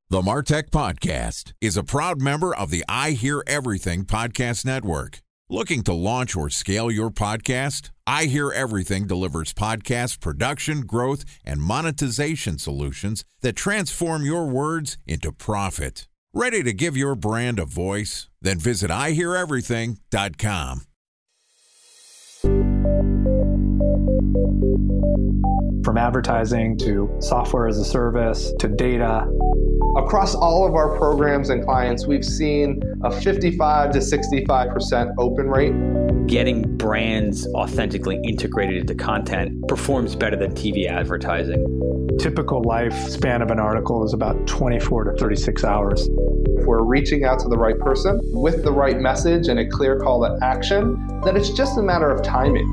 The MarTech Podcast is a proud member of the I Hear Everything Podcast Network. Looking to launch or scale your podcast? I Hear Everything delivers podcast production, growth, and monetization solutions that transform your words into profit. Ready to give your brand a voice? Then visit iheareverything.com. From advertising to software as a service to data. Across all of our programs and clients, we've seen a 55 to 65% open rate. Getting brands authentically integrated into content performs better than TV advertising. Typical lifespan of an article is about 24 to 36 hours. If we're reaching out to the right person with the right message and a clear call to action, then it's just a matter of timing.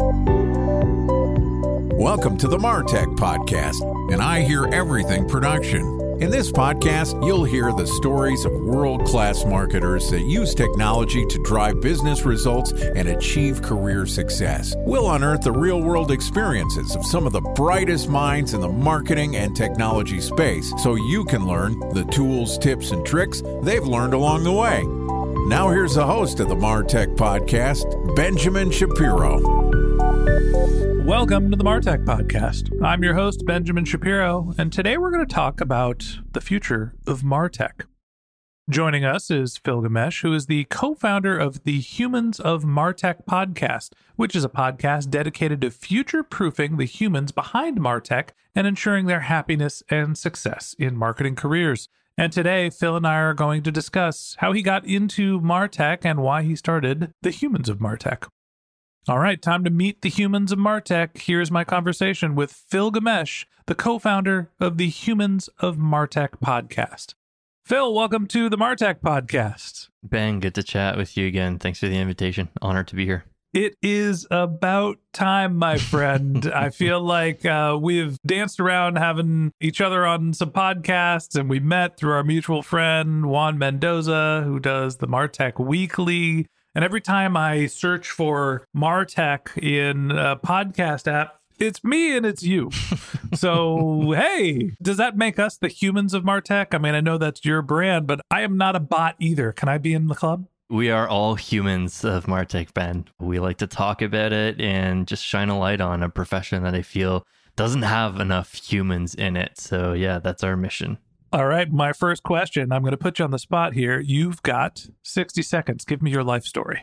Welcome to the MarTech Podcast, an I Hear Everything production. In this podcast, you'll hear the stories of world-class marketers that use technology to drive business results and achieve career success. We'll unearth the real-world experiences of some of the brightest minds in the marketing and technology space so you can learn the tools, tips, and tricks they've learned along the way. Now here's the host of the MarTech Podcast, Benjamin Shapiro. Welcome to the MarTech Podcast. I'm your host, Benjamin Shapiro, and today we're going to talk about the future of MarTech. Joining us is Phil Gamesh, who is the co-founder of the Humans of MarTech podcast, which is a podcast dedicated to future-proofing the humans behind MarTech and ensuring their happiness and success in marketing careers. And today, Phil and I are going to discuss how he got into MarTech and why he started the Humans of MarTech. All right, time to meet the Humans of MarTech. Here's my conversation with Phil Gamesh, the co-founder of the Humans of MarTech podcast. Phil, welcome to the MarTech podcast. Ben, good to chat with you again. Thanks for the invitation. Honored to be here. It is about time, my friend. I feel like we've danced around having each other on some podcasts, and we met through our mutual friend, Juan Mendoza, who does the MarTech Weekly. And every time I search for MarTech in a podcast app, it's me and it's you. So, hey, does that make us the Humans of MarTech? I mean, I know that's your brand, but I am not a bot either. Can I be in the club? We are all humans of MarTech, Ben. We like to talk about it and just shine a light on a profession that I feel doesn't have enough humans in it. So, yeah, that's our mission. All right, my first question, I'm going to put you on the spot here. You've got 60 seconds. Give me your life story.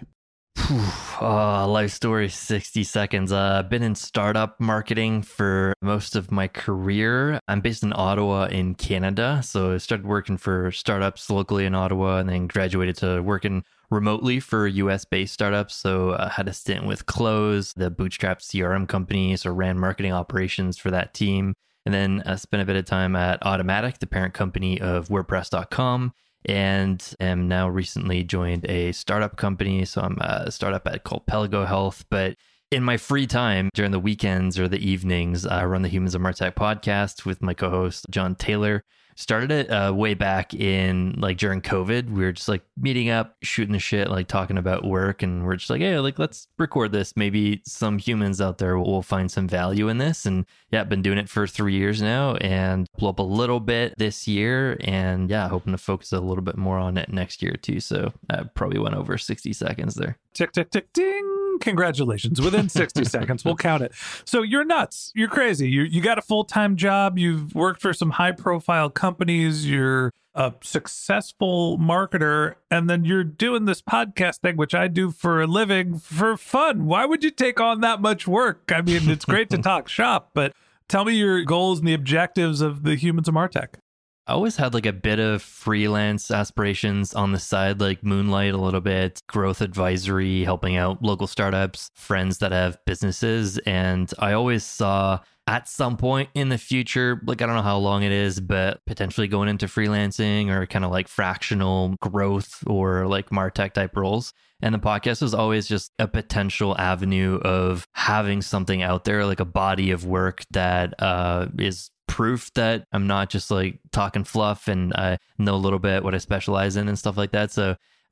Life story, 60 seconds. I've been in startup marketing for most of my career. I'm based in Ottawa in Canada. So I started working for startups locally in Ottawa and then graduated to working remotely for US-based startups. So I had a stint with Close, the bootstrap CRM company, so ran marketing operations for that team. And then I spent a bit of time at Automattic, the parent company of WordPress.com, and am now recently joined a startup company. So I'm a startup called Pelago Health. But in my free time during the weekends or the evenings, I run the Humans of MarTech podcast with my co-host, John Taylor. Started it way back in during COVID. We were just meeting up, shooting the shit, talking about work. And we're just hey, let's record this. Maybe some humans out there will find some value in this. And yeah, I've been doing it for 3 years now and blew up a little bit this year. And yeah, hoping to focus a little bit more on it next year too. So I probably went over 60 seconds there. Tick, tick, tick, ding. Congratulations. Within 60 seconds, we'll count it. So you're nuts. You're crazy. You got a full-time job. You've worked for some high-profile companies. You're a successful marketer. And then you're doing this podcast thing, which I do for a living for fun. Why would you take on that much work? I mean, it's great to talk shop, but tell me your goals and the objectives of the Humans of MarTech. I always had a bit of freelance aspirations on the side, moonlight a little bit, growth advisory, helping out local startups, friends that have businesses. And I always saw at some point in the future, I don't know how long it is, but potentially going into freelancing or kind of fractional growth or MarTech type roles. And the podcast was always just a potential avenue of having something out there, a body of work that is proof that I'm not just talking fluff and I know a little bit what I specialize in and stuff like that. So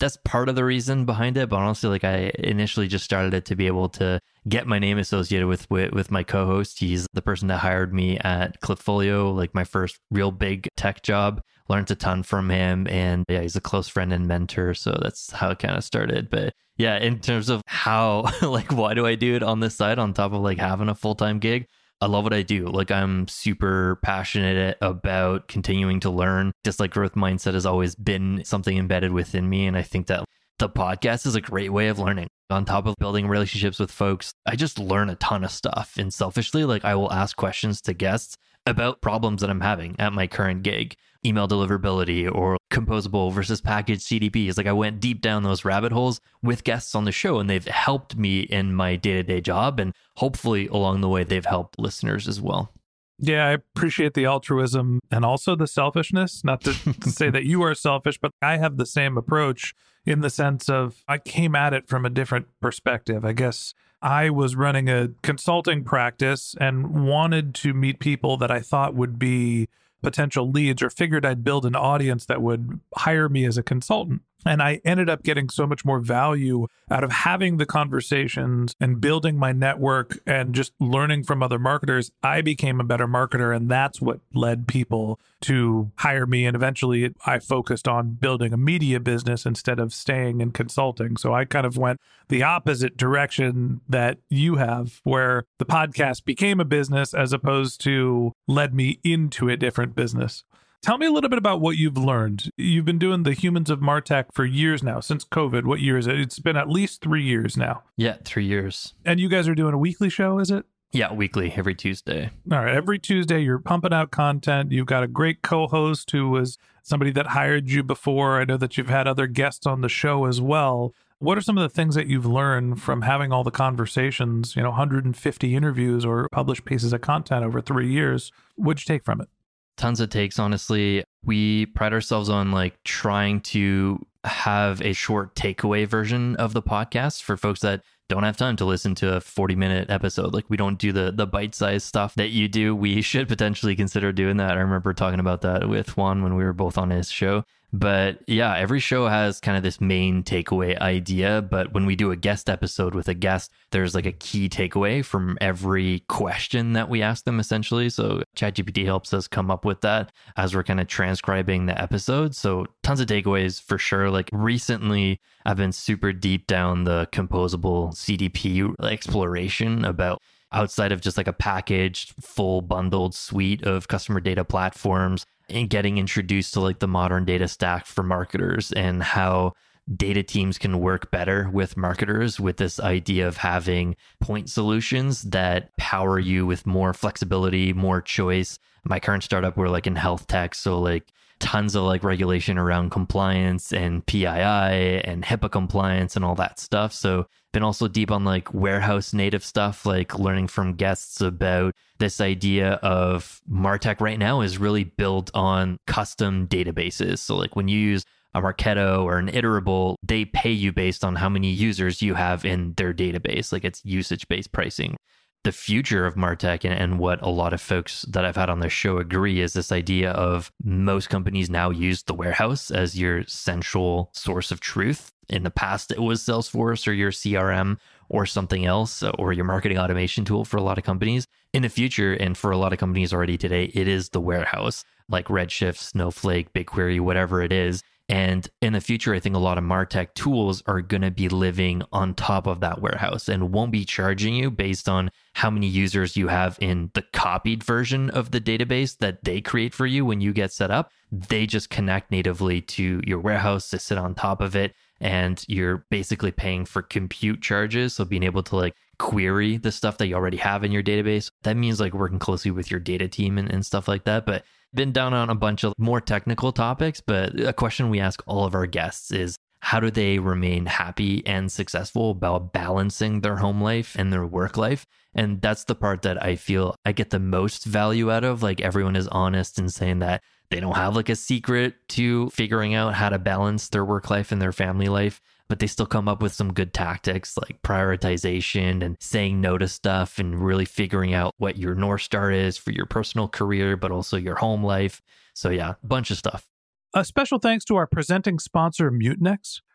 that's part of the reason behind it. But honestly, like I initially just started it to be able to get my name associated with my co-host. He's the person that hired me at Clipfolio, like my first real big tech job. Learned a ton from him, and yeah, he's a close friend and mentor. So that's how it kind of started. But yeah, in terms of how, like, why do I do it on this side on top of like having a full-time gig? I love what I do. Like, I'm super passionate about continuing to learn. Just like growth mindset has always been something embedded within me. And I think that the podcast is a great way of learning. On top of building relationships with folks, I just learn a ton of stuff. And selfishly, like, I will ask questions to guests about problems that I'm having at my current gig, email deliverability or composable versus packaged CDPs. Like, I went deep down those rabbit holes with guests on the show, and they've helped me in my day-to-day job. And hopefully along the way, they've helped listeners as well. Yeah, I appreciate the altruism and also the selfishness. Not to say that you are selfish, but I have the same approach in the sense of I came at it from a different perspective. I guess I was running a consulting practice and wanted to meet people that I thought would be potential leads, or figured I'd build an audience that would hire me as a consultant. And I ended up getting so much more value out of having the conversations and building my network and just learning from other marketers. I became a better marketer, and that's what led people to hire me. And eventually I focused on building a media business instead of staying in consulting. So I kind of went the opposite direction that you have, where the podcast became a business as opposed to led me into a different business. Tell me a little bit about what you've learned. You've been doing the Humans of MarTech for years now, since COVID. What year is it? It's been at least 3 years now. Yeah, 3 years. And you guys are doing a weekly show, is it? Yeah, weekly, every Tuesday. All right. Every Tuesday, you're pumping out content. You've got a great co-host who was somebody that hired you before. I know that you've had other guests on the show as well. What are some of the things that you've learned from having all the conversations, 150 interviews or published pieces of content over 3 years? What'd you take from it? Tons of takes, honestly. We pride ourselves on like trying to have a short takeaway version of the podcast for folks that don't have time to listen to a 40-minute episode. Like, we don't do the bite-sized stuff that you do. We should potentially consider doing that. I remember talking about that with Juan when we were both on his show. But yeah, every show has kind of this main takeaway idea. But when we do a guest episode with a guest, there's like a key takeaway from every question that we ask them, essentially. So ChatGPT helps us come up with that as we're kind of transcribing the episode. So tons of takeaways for sure. Like, recently, I've been super deep down the composable CDP exploration about outside of just like a packaged, full bundled suite of customer data platforms, and getting introduced to like the modern data stack for marketers and how data teams can work better with marketers with this idea of having point solutions that power you with more flexibility, more choice. My current startup, we're like in health tech. So like tons of like regulation around compliance and PII and HIPAA compliance and all that stuff. So been also deep on like warehouse native stuff, like learning from guests about this idea of MarTech right now is really built on custom databases. So like when you use a Marketo or an Iterable, they pay you based on how many users you have in their database. Like, it's usage-based pricing. The future of MarTech and what a lot of folks that I've had on this show agree is this idea of most companies now use the warehouse as your central source of truth. In the past, it was Salesforce or your CRM or something else, or your marketing automation tool for a lot of companies. In the future, and for a lot of companies already today, it is the warehouse, like Redshift, Snowflake, BigQuery, whatever it is. And in the future, I think a lot of MarTech tools are going to be living on top of that warehouse and won't be charging you based on how many users you have in the copied version of the database that they create for you when you get set up. They just connect natively to your warehouse to sit on top of it. And you're basically paying for compute charges. So being able to like query the stuff that you already have in your database, that means like working closely with your data team and stuff like that. But been down on a bunch of more technical topics, but a question we ask all of our guests is, how do they remain happy and successful about balancing their home life and their work life? And that's the part that I feel I get the most value out of. Like, everyone is honest in saying that they don't have like a secret to figuring out how to balance their work life and their family life, but they still come up with some good tactics like prioritization and saying no to stuff and really figuring out what your North Star is for your personal career, but also your home life. So yeah, a bunch of stuff. A special thanks to our presenting sponsor, Mutinex.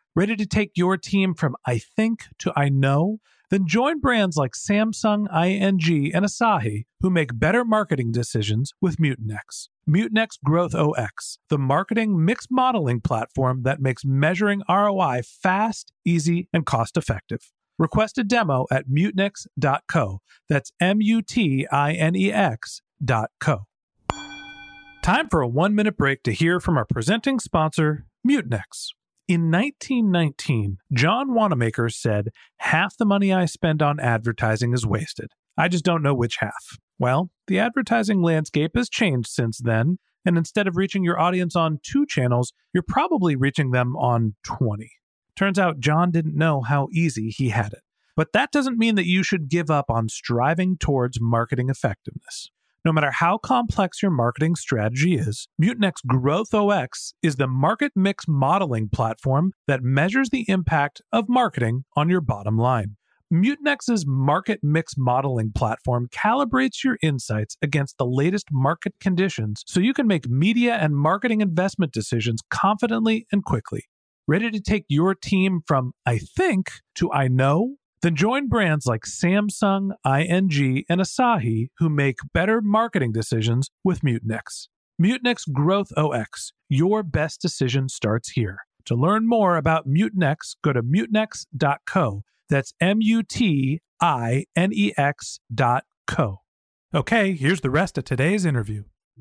Ready to take your team from I think to I know? Then join brands like Samsung, ING, and Asahi who make better marketing decisions with Mutinex. Mutinex Growth OS, the marketing mix modeling platform that makes measuring ROI fast, easy, and cost-effective. Request a demo at Mutinex.co. That's Mutinex.co. Time for a 1-minute break to hear from our presenting sponsor, Mutinex. In 1919, John Wanamaker said, "Half the money I spend on advertising is wasted. I just don't know which half." Well, the advertising landscape has changed since then, and instead of reaching your audience on 2 channels, you're probably reaching them on 20. Turns out John didn't know how easy he had it. But that doesn't mean that you should give up on striving towards marketing effectiveness. No matter how complex your marketing strategy is, Mutinex Growth OS is the market mix modeling platform that measures the impact of marketing on your bottom line. Mutinex's market mix modeling platform calibrates your insights against the latest market conditions so you can make media and marketing investment decisions confidently and quickly. Ready to take your team from I think to I know? Then join brands like Samsung, ING, and Asahi who make better marketing decisions with Mutinex. Mutinex Growth OS. Your best decision starts here. To learn more about Mutinex, go to Mutinex.co. That's Mutinex.co. Okay, here's the rest of today's interview.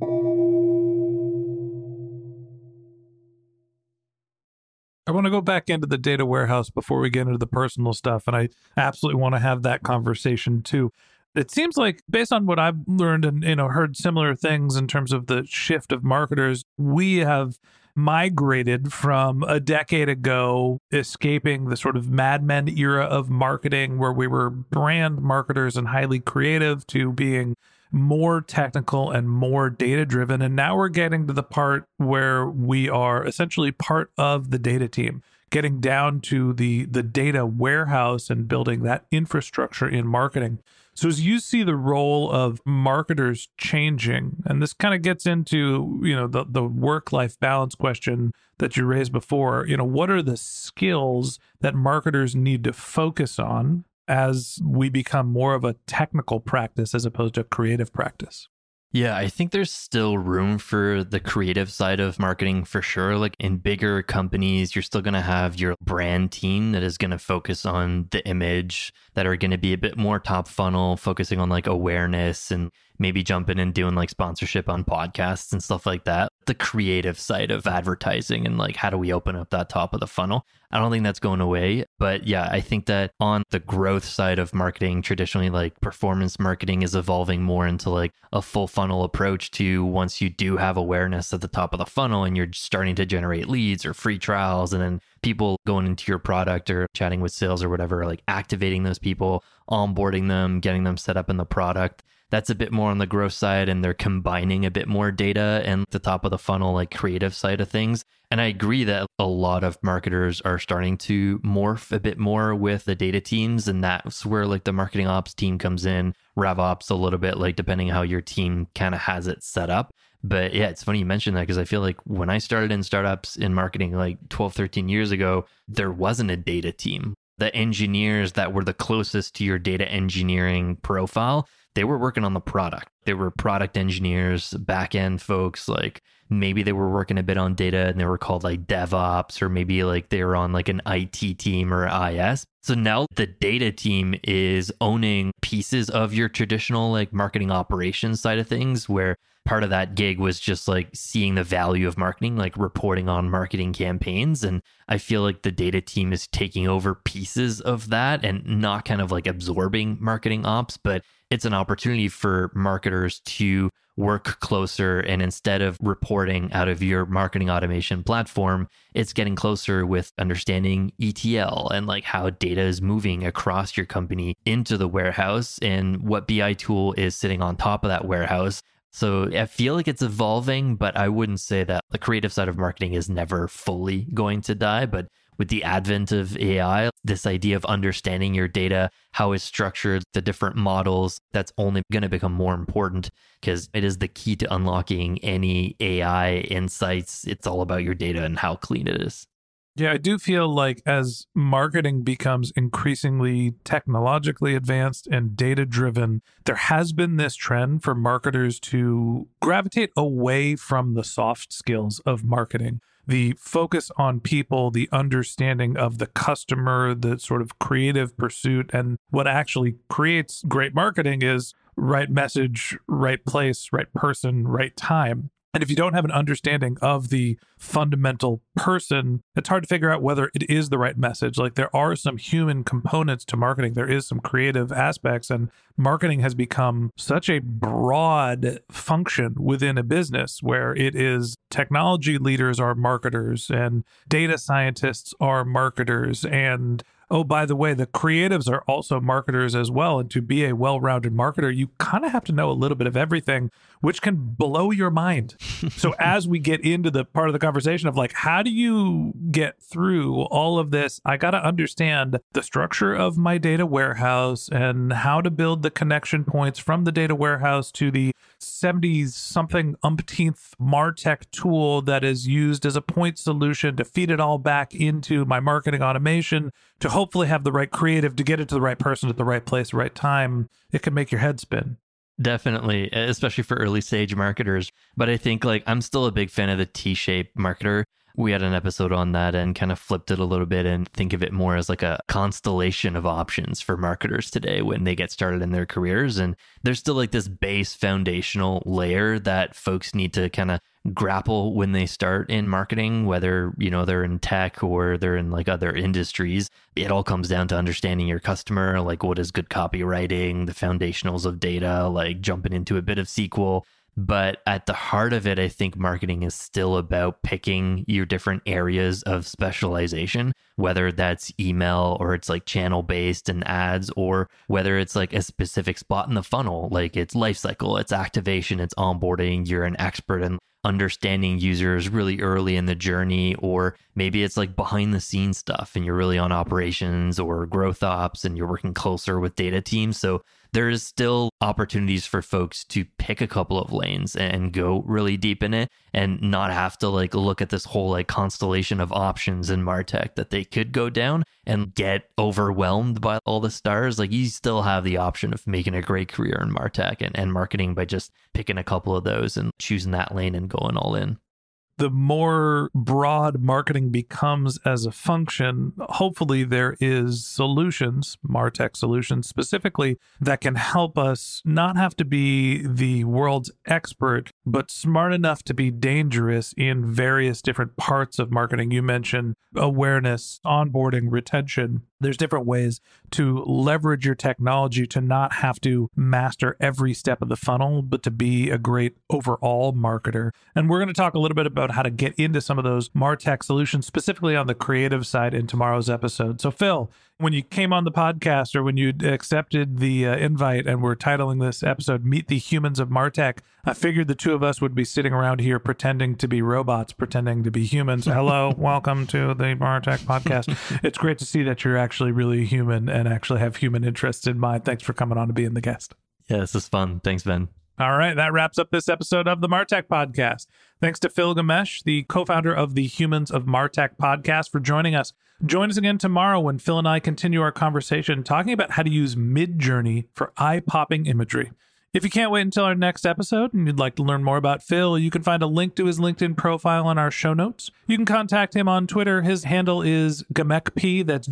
I want to go back into the data warehouse before we get into the personal stuff, and I absolutely want to have that conversation too. It seems like, based on what I've learned and heard similar things in terms of the shift of marketers, we have migrated from a decade ago, escaping the sort of Mad Men era of marketing where we were brand marketers and highly creative, to being more technical and more data driven. And now we're getting to the part where we are essentially part of the data team, getting down to the data warehouse and building that infrastructure in marketing. So as you see the role of marketers changing, and this kind of gets into, the work-life balance question that you raised before, what are the skills that marketers need to focus on as we become more of a technical practice as opposed to a creative practice? Yeah, I think there's still room for the creative side of marketing for sure. Like in bigger companies, you're still going to have your brand team that is going to focus on the image, that are going to be a bit more top funnel, focusing on like awareness and maybe jumping and doing like sponsorship on podcasts and stuff like that. The creative side of advertising and like, how do we open up that top of the funnel? I don't think that's going away. But yeah, I think that on the growth side of marketing, traditionally like performance marketing is evolving more into like a full funnel approach to, once you do have awareness at the top of the funnel and you're starting to generate leads or free trials, and then people going into your product or chatting with sales or whatever, like activating those people, onboarding them, getting them set up in the product. That's a bit more on the growth side, and they're combining a bit more data and the top of the funnel, like creative side of things. And I agree that a lot of marketers are starting to morph a bit more with the data teams. And that's where like the marketing ops team comes in, rev ops a little bit, like depending how your team kind of has it set up. But yeah, it's funny you mentioned that, because I feel like when I started in startups in marketing like 12, 13 years ago, there wasn't a data team. The engineers that were the closest to your data engineering profile, they were working on the product. They were product engineers, back-end folks, like maybe they were working a bit on data and they were called like DevOps, or maybe like they were on like an IT team or IS. So now the data team is owning pieces of your traditional like marketing operations side of things, where part of that gig was just like seeing the value of marketing, like reporting on marketing campaigns. And I feel like the data team is taking over pieces of that and not kind of like absorbing marketing ops, but it's an opportunity for marketers to work closer. And instead of reporting out of your marketing automation platform, it's getting closer with understanding ETL and like how data is moving across your company into the warehouse and what BI tool is sitting on top of that warehouse. So I feel like it's evolving, but I wouldn't say that the creative side of marketing is never fully going to die. But with the advent of AI, this idea of understanding your data, how it's structured, the different models, that's only going to become more important, because it is the key to unlocking any AI insights. It's all about your data and how clean it is. Yeah, I do feel like as marketing becomes increasingly technologically advanced and data-driven, there has been this trend for marketers to gravitate away from the soft skills of marketing. The focus on people, the understanding of the customer, the sort of creative pursuit, and what actually creates great marketing is right message, right place, right person, right time. And if you don't have an understanding of the fundamental person, it's hard to figure out whether it is the right message. Like, there are some human components to marketing. There is some creative aspects, and marketing has become such a broad function within a business where it is technology leaders are marketers and data scientists are marketers, and oh, by the way, the creatives are also marketers as well. And to be a well-rounded marketer, you kind of have to know a little bit of everything, which can blow your mind. So as we get into the part of the conversation of like, how do you get through all of this? I got to understand the structure of my data warehouse and how to build the connection points from the data warehouse to the 70-something umpteenth MarTech tool that is used as a point solution to feed it all back into my marketing automation to hopefully have the right creative to get it to the right person at the right place, right time. It can make your head spin. Definitely, especially for early stage marketers. But I think like I'm still a big fan of the T-shaped marketer. We had an episode on that and kind of flipped it a little bit and think of it more as like a constellation of options for marketers today when they get started in their careers. And there's still like this base foundational layer that folks need to kind of grapple when they start in marketing, whether, you know, they're in tech or they're in like other industries. It all comes down to understanding your customer, like what is good copywriting, the foundationals of data, like jumping into a bit of SQL. But at the heart of it, I think marketing is still about picking your different areas of specialization, whether that's email or it's like channel based and ads, or whether it's like a specific spot in the funnel, like it's lifecycle, it's activation, it's onboarding. You're an expert in understanding users really early in the journey, or maybe it's like behind the scenes stuff and you're really on operations or growth ops and you're working closer with data teams. So there's still opportunities for folks to pick a couple of lanes and go really deep in it and not have to like look at this whole like constellation of options in MarTech that they could go down and get overwhelmed by all the stars. Like you still have the option of making a great career in MarTech and marketing by just picking a couple of those and choosing that lane and going all in. The more broad marketing becomes as a function, hopefully there is solutions, MarTech solutions specifically, that can help us not have to be the world's expert, but smart enough to be dangerous in various different parts of marketing. You mentioned awareness, onboarding, retention. There's different ways to leverage your technology to not have to master every step of the funnel, but to be a great overall marketer. And we're going to talk a little bit about how to get into some of those MarTech solutions, specifically on the creative side in tomorrow's episode. So Phil, when you came on the podcast or when you accepted the invite and we're titling this episode, Meet the Humans of MarTech, I figured the two of us would be sitting around here pretending to be robots, pretending to be humans. Hello, welcome to the MarTech podcast. It's great to see that you're actually really human and actually have human interests in mind. Thanks for coming on to being the guest. Yeah, this is fun. Thanks, Ben. All right, that wraps up this episode of the MarTech podcast. Thanks to Phil Gamesh, the co-founder of the Humans of MarTech podcast, for joining us. Join us again tomorrow when Phil and I continue our conversation talking about how to use Midjourney for eye-popping imagery. If you can't wait until our next episode and you'd like to learn more about Phil, you can find a link to his LinkedIn profile in our show notes. You can contact him on Twitter. His handle is GamacP, that's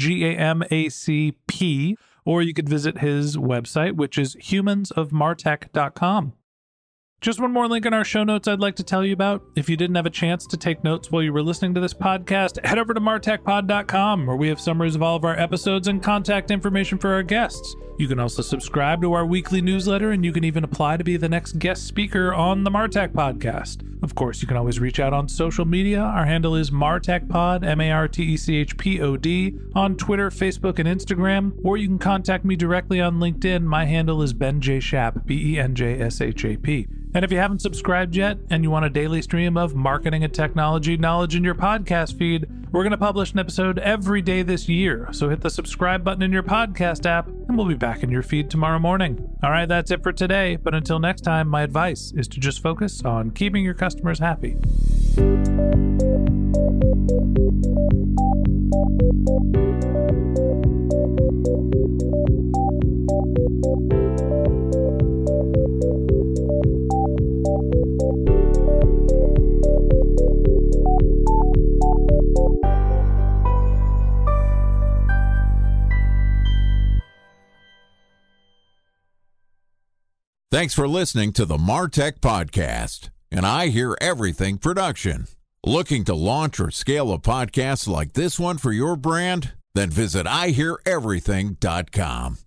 GAMACP. Or you could visit his website, which is humansofmartech.com. Just one more link in our show notes I'd like to tell you about. If you didn't have a chance to take notes while you were listening to this podcast, head over to martechpod.com, where we have summaries of all of our episodes and contact information for our guests. You can also subscribe to our weekly newsletter, and you can even apply to be the next guest speaker on the MarTech podcast. Of course, you can always reach out on social media. Our handle is MarTechPod, MarTechPod, on Twitter, Facebook, and Instagram, or you can contact me directly on LinkedIn. My handle is Ben J. Shap, BenJShap. And if you haven't subscribed yet and you want a daily stream of marketing and technology knowledge in your podcast feed, we're going to publish an episode every day this year. So hit the subscribe button in your podcast app and we'll be back in your feed tomorrow morning. All right, that's it for today. But until next time, my advice is to just focus on keeping your customers happy. Thanks for listening to the MarTech Podcast, an I Hear Everything production. Looking to launch or scale a podcast like this one for your brand? Then visit iheareverything.com.